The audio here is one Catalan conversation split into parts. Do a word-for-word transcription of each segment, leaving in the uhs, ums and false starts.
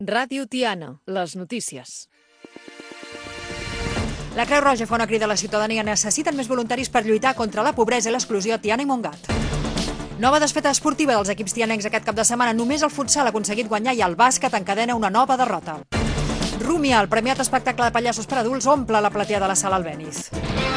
Ràdio Tiana, les notícies. La Creu Roja fa una crida a la ciutadania. Necessiten més voluntaris per lluitar contra la pobresa i l'exclusió a Tiana i Montgat. Nova desfeta esportiva dels equips tianencs aquest cap de setmana. Només el futsal ha aconseguit guanyar i el bàsquet encadena una nova derrota. Rumia, el premiat espectacle de pallassos per adults, omple la platea de la Sala Albéniz.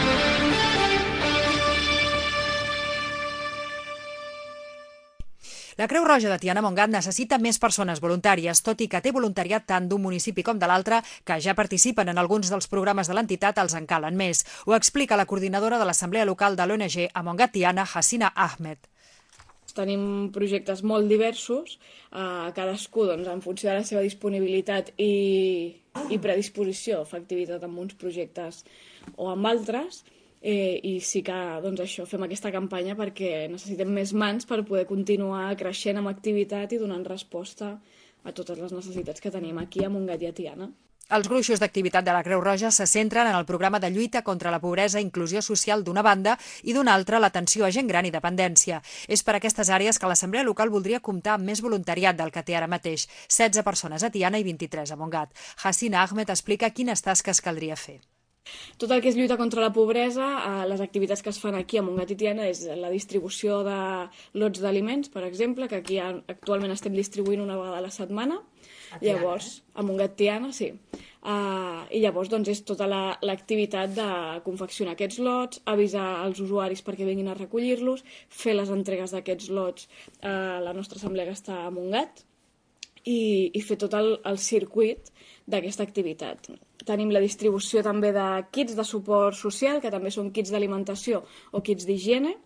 La Creu Roja de Tiana Montgat necessita més persones voluntàries, tot i que té voluntariat tant d'un municipi com de l'altre, que ja participen en alguns dels programes de l'entitat, els en calen més. Ho explica la coordinadora de l'Assemblea Local de l'O N G a Montgat Tiana, Hassina Ahmed. Tenim projectes molt diversos, eh, cadascú doncs, en funció de la seva disponibilitat i, i predisposició a fer activitat amb uns projectes o amb altres. Eh, I sí que doncs, això, fem aquesta campanya perquè necessitem més mans per poder continuar creixent amb activitat i donant resposta a totes les necessitats que tenim aquí a Montgat i a Tiana. Els gruixos d'activitat de la Creu Roja se centren en el programa de lluita contra la pobresa i inclusió social d'una banda i d'una altra l'atenció a gent gran i dependència. És per aquestes àrees que l'Assemblea Local voldria comptar amb més voluntariat del que té ara mateix, setze persones a Tiana i vint-i-tres a Montgat. Hassina Ahmed explica quines tasques caldria fer. Tot el que és lluita contra la pobresa, eh, les activitats que es fan aquí a Montgat i Tiana és la distribució de lots d'aliments, per exemple, que aquí actualment estem distribuint una vegada a la setmana. A Tiana, llavors, eh? A Montgat Tiana, sí. Uh, I llavors doncs, és tota l'activitat la, de confeccionar aquests lots, avisar als usuaris perquè vinguin a recollir-los, fer les entregues d'aquests lots a la nostra assemblea que està a Montgat i, i fer tot el, el circuit d'aquesta activitat. Tenim la distribució també de kits de suport social, que també són kits d'alimentació o kits d'higiene,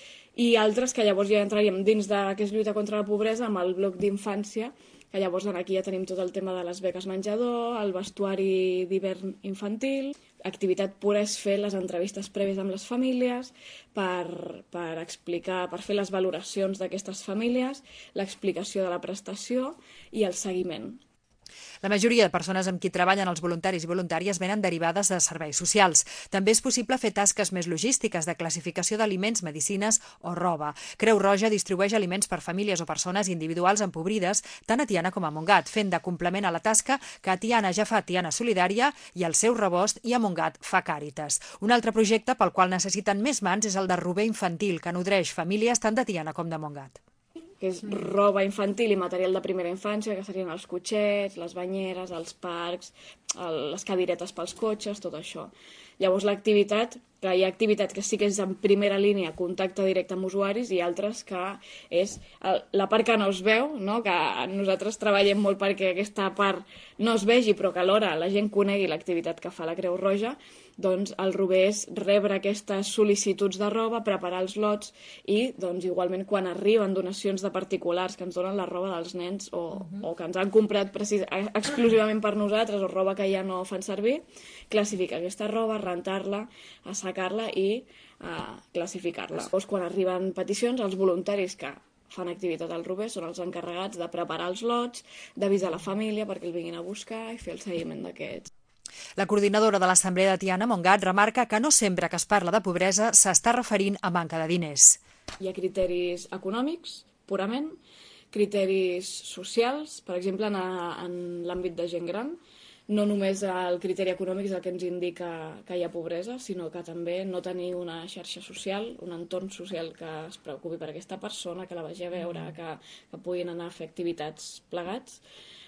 i altres que llavors ja entraríem dins de que és lluita contra la pobresa amb el bloc d'infància, que llavors aquí ja tenim tot el tema de les beques menjador, el vestuari d'hivern infantil. Activitat pura és fer les entrevistes prèvies amb les famílies per, per explicar, per fer les valoracions d'aquestes famílies, l'explicació de la prestació i el seguiment. La majoria de persones amb qui treballen els voluntaris i voluntàries venen derivades de serveis socials. També és possible fer tasques més logístiques de classificació d'aliments, medicines o roba. Creu Roja distribueix aliments per famílies o persones individuals empobrides tant a Tiana com a Montgat, fent de complement a la tasca que a Tiana ja fa Tiana Solidària i el seu rebost i a Montgat fa Càritas. Un altre projecte pel qual necessiten més mans és el de rober infantil, que nodreix famílies tant de Tiana com de Montgat. Que és roba infantil i material de primera infància, que serien els cotxets, les banyeres, els parcs, el, les cadiretes pels cotxes, tot això. Llavors l'activitat, que hi ha activitat que sí que és en primera línia, contacte directe amb usuaris, i altres que és el, la part que no es veu, no? Que nosaltres treballem molt perquè aquesta part no es vegi, però que alhora la gent conegui l'activitat que fa la Creu Roja. Doncs el rober és rebre aquestes sol·licituds de roba, preparar els lots i doncs, igualment quan arriben donacions de particulars que ens donen la roba dels nens o, uh-huh. o que ens han comprat precis, exclusivament per nosaltres o roba que ja no fan servir, classificar aquesta roba, rentar-la, assecar-la i uh, classificar-la. Llavors, quan arriben peticions, els voluntaris que fan activitat al rober són els encarregats de preparar els lots, d'avisar la família perquè el vinguin a buscar i fer el seguiment d'aquests. La coordinadora de l'Assemblea de Tiana Montgat remarca que no sempre que es parla de pobresa s'està referint a manca de diners. Hi ha criteris econòmics, purament, criteris socials, per exemple, en, en l'àmbit de gent gran. No només el criteri econòmic és el que ens indica que hi ha pobresa, sinó que també no tenir una xarxa social, un entorn social que es preocupi per aquesta persona, que la vagi a veure, que, que puguin anar a fer activitats plegats.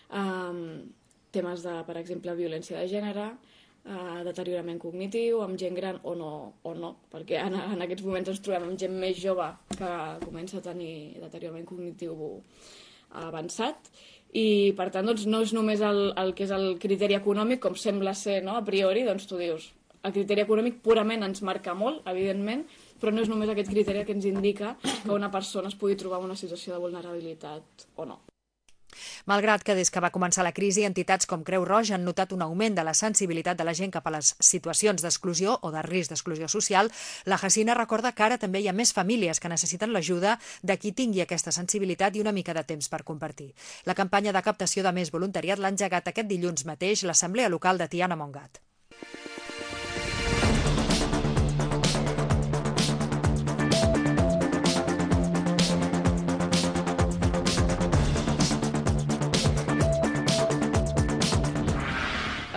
Um, temes de, per exemple, violència de gènere, eh, deteriorament cognitiu, amb gent gran o no, o no perquè en, en aquests moments ens trobem amb gent més jove que comença a tenir deteriorament cognitiu avançat i, per tant, doncs, no és només el, el que és el criteri econòmic, com sembla ser, no? A priori, doncs tu dius, el criteri econòmic purament ens marca molt, evidentment, però no és només aquest criteri que ens indica que una persona es pugui trobar en una situació de vulnerabilitat o no. Malgrat que des que va començar la crisi, entitats com Creu Roja han notat un augment de la sensibilitat de la gent cap a les situacions d'exclusió o de risc d'exclusió social, la Hassina recorda que ara també hi ha més famílies que necessiten l'ajuda de qui tingui aquesta sensibilitat i una mica de temps per compartir. La campanya de captació de més voluntariat l'ha engegat aquest dilluns mateix l'Assemblea Local de Tiana Montgat.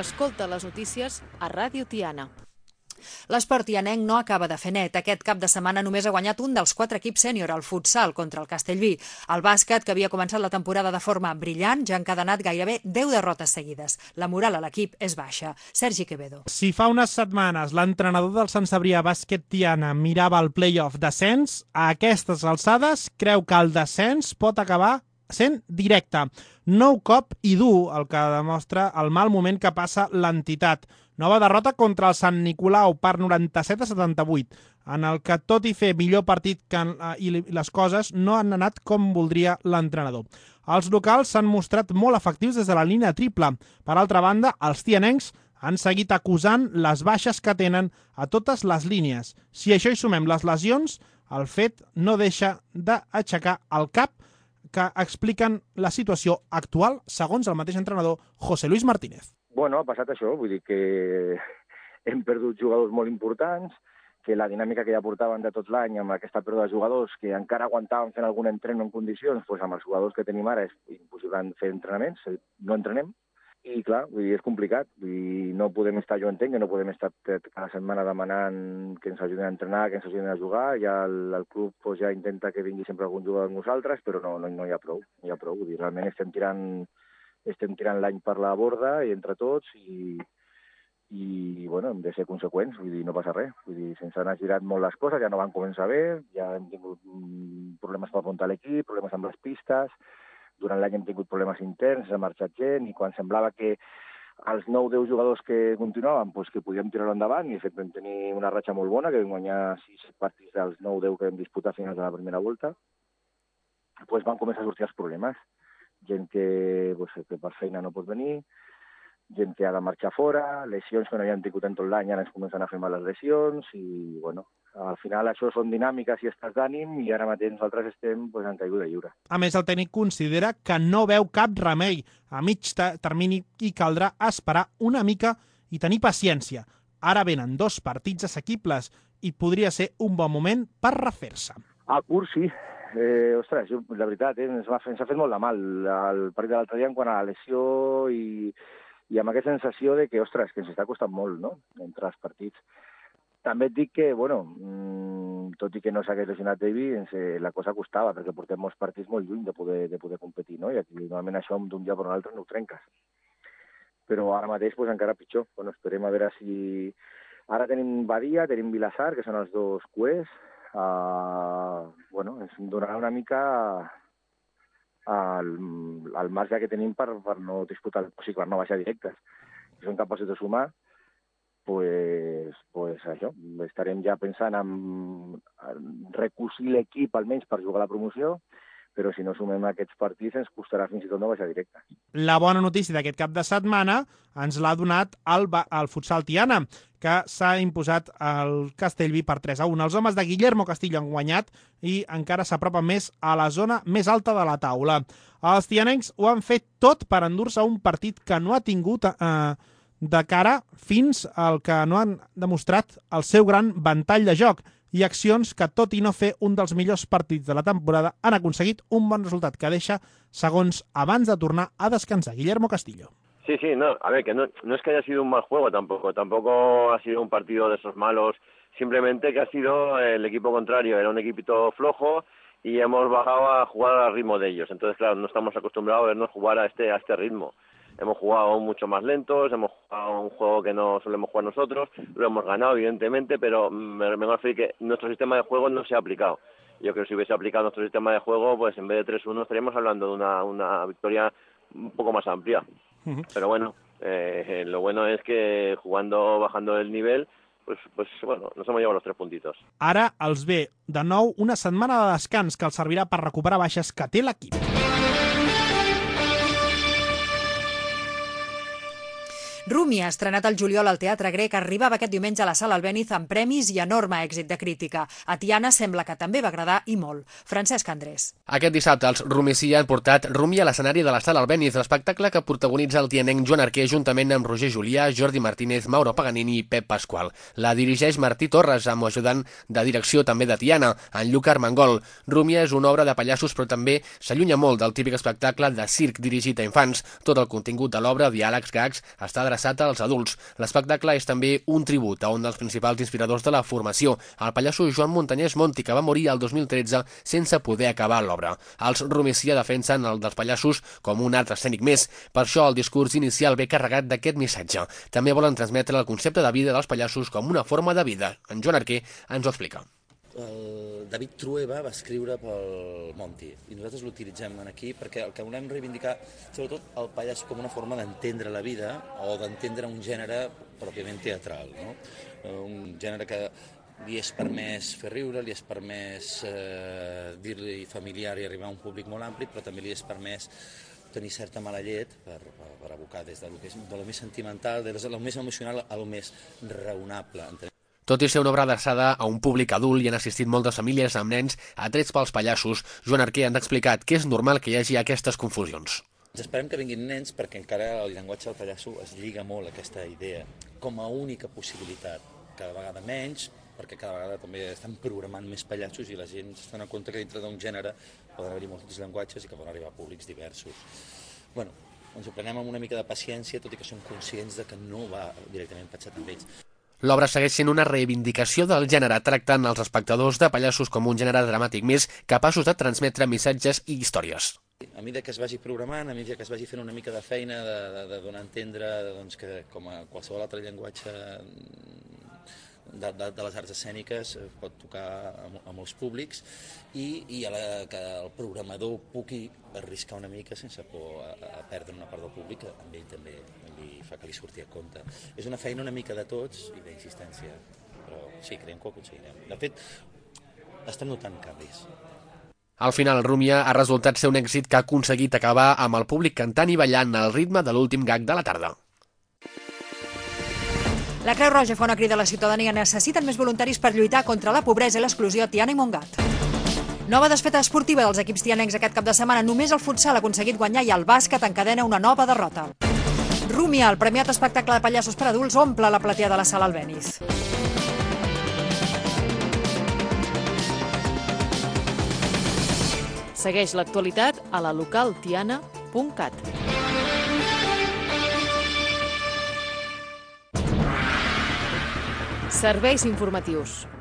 Escolta les notícies a Ràdio Tiana. L'esport tianenc no acaba de fer net. Aquest cap de setmana només ha guanyat un dels quatre equips sènior, el futsal, contra el Castellví. El bàsquet, que havia començat la temporada de forma brillant, ja ha encadenat gairebé deu derrotes seguides. La moral a l'equip és baixa. Sergi Quevedo. Si fa unes setmanes l'entrenador del Sant Cebrià Bàsquet Tiana mirava el play-off descens, a aquestes alçades creu que el descens pot acabar sent directe. Nou cop i dur, el que demostra el mal moment que passa l'entitat. Nova derrota contra el Sant Nicolau per noranta-set a setanta-vuit, en el que, tot i fer millor partit que, i les coses no han anat com voldria l'entrenador. Els locals s'han mostrat molt efectius des de la línia triple. Per altra banda, els tianencs han seguit acusant les baixes que tenen a totes les línies. Si a això hi sumem les lesions, el fet no deixa d'aixecar el cap, que expliquen la situació actual, segons el mateix entrenador José Luis Martínez. Bueno, ha passat això, vull dir que hem perdut jugadors molt importants, que la dinàmica que ja portaven de tot l'any amb aquesta pèrdua de jugadors, que encara aguantaven fent algun entreno en condicions, doncs amb els jugadors que tenim ara és impossible fer entrenaments, no entrenem, i clar, vull dir, és complicat, vull dir, no podem estar, jo entenc que no podem estar cada setmana demanant que ens ajudin a entrenar, que ens ajudin a jugar, ja el, el club doncs, ja intenta que vingui sempre algun jugador amb nosaltres, però no, no, no hi ha prou, no hi ha prou, vull dir, realment estem tirant, estem tirant l'any per la borda i entre tots i, i bueno, hem de ser conseqüents, vull dir, no passa res, vull dir, se'ns han girat molt les coses, ja no van començar bé, ja hem tingut problemes per apuntar l'equip, problemes amb les pistes. Durant l'any hem tingut problemes interns, ha marxat gent, i quan semblava que els nou deu jugadors que continuaven, doncs que podíem tirar-ho endavant, i de fet vam tenir una ratxa molt bona, que vam guanyar sis partits dels nou deu que vam disputar a finals de la primera volta, doncs van començar a sortir els problemes. Gent que, doncs, que per feina no pot venir, gent que ha de marxar fora, lesions que no havíem tingut en tot l'any, ara ens comencen a fer males lesions, i bueno, al final això són dinàmiques i estats d'ànim, i ara mateix nosaltres estem pues, en caiguda lliure. A més, el tècnic considera que no veu cap remei a mig termini i caldrà esperar una mica i tenir paciència. Ara venen dos partits assequibles i podria ser un bon moment per refer-se. A curt, sí. Eh, ostres, jo, la veritat, eh, ens, va, ens ha fet molt de mal el partit de l'altre dia en quant a la lesió i, i amb aquesta sensació de que, ostres, que ens està costant molt, no?, entre els partits. També et dic que, bueno, mmm, tot i que no s'hagués lesionat David, eh, la cosa costava, perquè portem molts partits molt lluny de poder, de poder competir, no? I aquí normalment això d'un dia per un altre no ho trenques. Però ara mateix pues, encara pitjor. Bueno, esperem a veure si... Ara tenim Badia, tenim Vilassar, que són els dos cuers. Uh, bueno, ens donarà una mica el, el marge que tenim per, per no disputar, o sigui, per no baixar directes. Si són capaços de sumar, pues, pues això, estarem ja pensant en, en recosir l'equip almenys per jugar a la promoció, però si no sumem aquests partits ens costarà fins i tot no baixar directe. La bona notícia d'aquest cap de setmana ens l'ha donat el, el futsal Tiana, que s'ha imposat al Castellví per tres a un. Els homes de Guillermo Castillo han guanyat i encara s'apropen més a la zona més alta de la taula. Els tianencs ho han fet tot per endur-se un partit que no ha tingut eh, de cara fins al que no han demostrat el seu gran ventall de joc i accions que, tot i no fer un dels millors partits de la temporada, han aconseguit un bon resultat que deixa segons abans de tornar a descansar. Guillermo Castillo. Sí, sí, no, a ver, que no, no es que haya sido un mal juego tampoco, tampoco ha sido un partido de esos malos, simplemente que ha sido el equipo contrario, era un equipito flojo y hemos bajado a jugar al ritmo de ellos, entonces claro, no estamos acostumbrados a vernos jugar a este, a este ritmo. Hemos jugado mucho más lentos, hemos jugado un juego que no solemos jugar nosotros, lo hemos ganado evidentemente, pero me vengo a referir que nuestro sistema de juego no se ha aplicado. Yo creo que si hubiese aplicado nuestro sistema de juego, pues en vez de tres uno estaríamos hablando de una, una victoria un poco más amplia. Uh-huh. Pero bueno, eh, lo bueno es que jugando, bajando el nivel, pues, pues bueno, nos hemos llevado los tres puntitos. Ara els ve de nou una setmana de descans que els servirà per recuperar baixes que té l'equip. Rumi ha estrenat el juliol al Teatre Grec, arribava aquest diumenge a la Sala Albéniz amb premis i enorme èxit de crítica. A Tiana sembla que també va agradar i molt. Francesc Andrés. Aquest dissabte els Rumisí han portat Rumi a l'escenari de la Sala Albéniz, l'espectacle que protagonitza el tianenc Joan Arquer juntament amb Roger Julià, Jordi Martínez, Mauro Paganini i Pep Pasqual. La dirigeix Martí Torres, amb ajudant de direcció també de Tiana, en Lluc Armengol. Rumi és una obra de pallassos però també s'allunya molt del típic espectacle de circ dirigit a infants. Tot el contingut de l'obra, diàlegs, gags, està adreçat als adults. L'espectacle és també un tribut a un dels principals inspiradors de la formació, el pallasso Joan Montanyès Monti, que va morir el dos mil tretze sense poder acabar l'obra. Els Rumicía defensen el dels pallassos com un art escènic més. Per això el discurs inicial ve carregat d'aquest missatge. També volen transmetre el concepte de vida dels pallassos com una forma de vida. En Joan Arquer ens ho explica. El David Trueba va escriure pel Monti i nosaltres l'utilitzem aquí perquè el que volem reivindicar sobretot el pallasso com una forma d'entendre la vida o d'entendre un gènere pròpiament teatral, no? Un gènere que li és permès fer riure, li és permès eh, dir-li familiar i arribar a un públic molt ampli, però també li és permès tenir certa mala llet per, per, per abocar des de lo, que és, de lo més sentimental, de lo més emocional a lo més raonable. Tot i ser una obra adreçada a un públic adult i han assistit moltes famílies amb nens atrets pels pallassos, Joan Arquer ens ha explicat que és normal que hi hagi aquestes confusions. Esperem que vinguin nens perquè encara el llenguatge del pallasso es lliga molt a aquesta idea com a única possibilitat, cada vegada menys, perquè cada vegada també estan programant més pallassos i la gent s'està donant compte que dintre d'un gènere poden haver-hi molts llenguatges i que poden arribar a públics diversos. Bueno, ens ho prenem amb una mica de paciència, tot i que som conscients de que no va directament pensat amb ells. L'obra segueix sent una reivindicació del gènere, tractant els espectadors de pallassos com un gènere dramàtic més capaços de transmetre missatges i històries. A mesura que es vagi programant, a mesura que es vagi fent una mica de feina de, de, de donar a entendre doncs, que com a qualsevol altre llenguatge de, de, de les arts escèniques pot tocar a, a molts públics i, i a la, que el programador pugui arriscar una mica sense por a, a perdre una part del públic, que amb ell també li fa que li surti a compte. És una feina una mica de tots i d'insistència, però sí, creiem que ho aconseguirem. De fet, estem notant canvis. Al final, Rumia ha resultat ser un èxit que ha aconseguit acabar amb el públic cantant i ballant al ritme de l'últim gag de la tarda. La Creu Roja fa una crida a la ciutadania. Necessiten més voluntaris per lluitar contra la pobresa i l'exclusió a Tiana i Montgat. Nova desfeta esportiva dels equips tianencs aquest cap de setmana. Només el futsal ha aconseguit guanyar i el bàsquet encadena una nova derrota. Rumia, el premiat espectacle de pallassos per adults, omple la platea de la Sala Albéniz. Segueix l'actualitat a la local tiana punt cat. Serveis informatius.